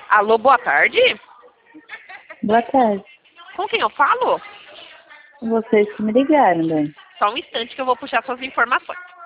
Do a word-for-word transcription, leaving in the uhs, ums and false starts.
Alô, boa tarde. Boa tarde. Com quem eu falo? Vocês que me ligaram, Dani. Só um instante que eu vou puxar suas informações.